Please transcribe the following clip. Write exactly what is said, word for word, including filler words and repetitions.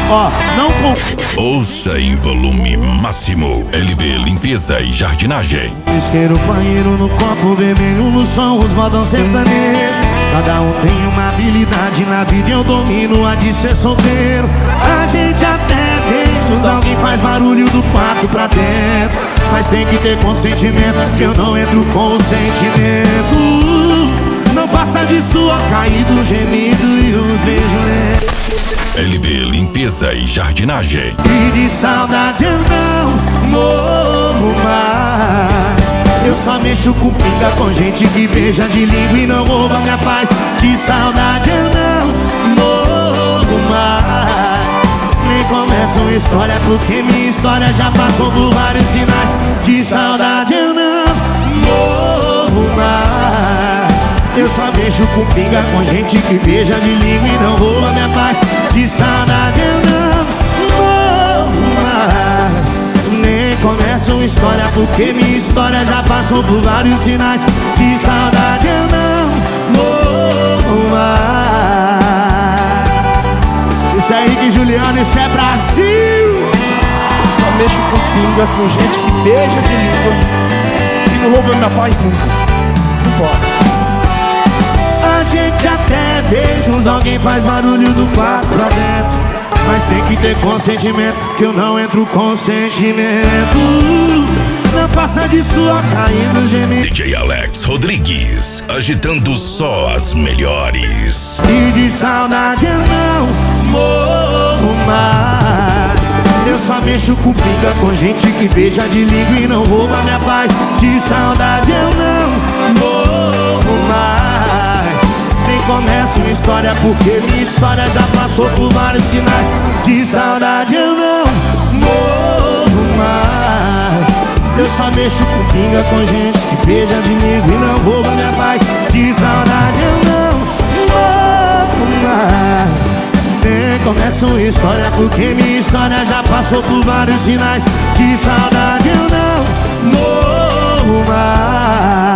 Ó, não com... Ouça em volume máximo. L B Limpeza e Jardinagem. Isqueiro, banheiro no copo vermelho, no som os modão sertanejo. Cada um tem uma habilidade na vida e eu domino a de ser solteiro. A gente até beijos, alguém faz barulho do quarto pra dentro, mas tem que ter consentimento, que eu não entro com o sentimento. Não passa disso, ó, caído, gemido e os beijos lentos. L B Limpeza e Jardinagem. E de saudade eu não morro mais. Eu só mexo com pinga com gente que beija de língua e não rouba minha paz. De saudade eu não morro mais. Nem começa uma história porque minha história já passou por vários sinais. De saudade eu não morro mais. Eu só mexo com pinga com gente que beija de língua e não rouba minha paz. De saudade eu não morro mais. Nem começa uma história porque minha história já passou por vários sinais. De saudade eu não morro mais. Isso aí que Juliano, isso é Brasil. Eu só mexo com pinga com gente que beija de língua e não rouba minha paz nunca. Não pode. A gente até beijos, alguém faz barulho do quarto pra dentro, mas tem que ter consentimento, que eu não entro com sentimento. Não passa disso, ó, caindo gemido. D J Alex Rodrigues, agitando só as melhores. E de saudade eu não morro mais. Eu só mexo com pinga com gente que beija de língua e não rouba minha paz. De saudade eu não morro mais. Nem começa uma história porque minha história já passou por vários sinais. De saudade eu não morro mais. Eu só mexo com pinga com gente que beija de língua e não rouba minha paz. De saudade eu não morro mais. Nem começa uma história porque minha história já passou por vários sinais. De saudade eu não morro mais.